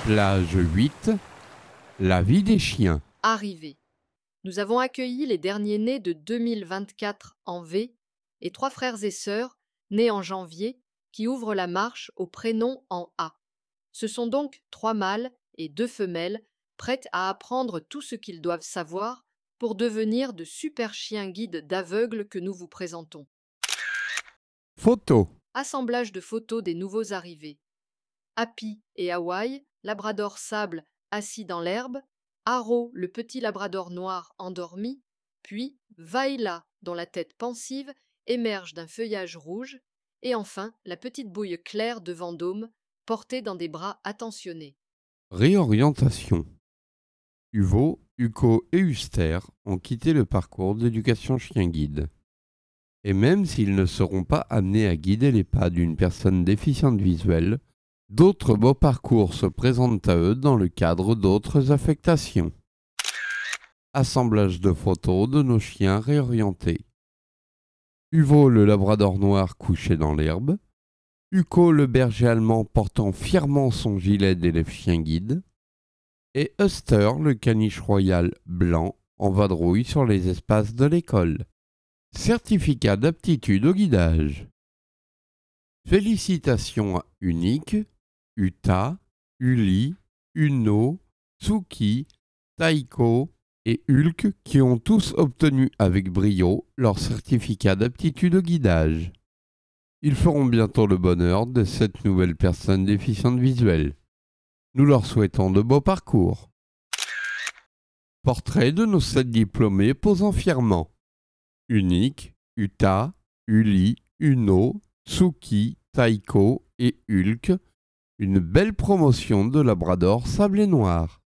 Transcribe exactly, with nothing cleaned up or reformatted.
Plage huit. La vie des chiens. Arrivée. Nous avons accueilli les derniers nés de deux mille vingt-quatre en V et trois frères et sœurs nés en janvier qui ouvrent la marche au prénom en A. Ce sont donc trois mâles et deux femelles prêtes à apprendre tout ce qu'ils doivent savoir pour devenir de super chiens guides d'aveugles que nous vous présentons. Photo. Assemblage de photos des nouveaux arrivés. Happy et Hawaii, labrador sable assis dans l'herbe, Haro, le petit labrador noir endormi, puis Vaila, dont la tête pensive émerge d'un feuillage rouge, et enfin la petite bouille claire de Vendôme, portée dans des bras attentionnés. Réorientation. Hugo, Hugo et Huster ont quitté le parcours d'éducation chien guide. Et même s'ils ne seront pas amenés à guider les pas d'une personne déficiente visuelle, d'autres beaux parcours se présentent à eux dans le cadre d'autres affectations. Assemblage de photos de nos chiens réorientés. Hugo le labrador noir couché dans l'herbe, Hugo le berger allemand portant fièrement son gilet d'élève chien guide, et Huster le caniche royal blanc en vadrouille sur les espaces de l'école. Certificat d'aptitude au guidage. Félicitations à Unique, Uta, Uli, Uno, Tsuki, Taiko et Hulk qui ont tous obtenu avec brio leur certificat d'aptitude au guidage. Ils feront bientôt le bonheur de cette nouvelle personne déficiente visuelle. Nous leur souhaitons de beaux parcours. Portrait de nos sept diplômés posant fièrement. Unique, Uta, Uli, Uno, Tsuki, Taiko et Hulk, une belle promotion de labrador sable et noir.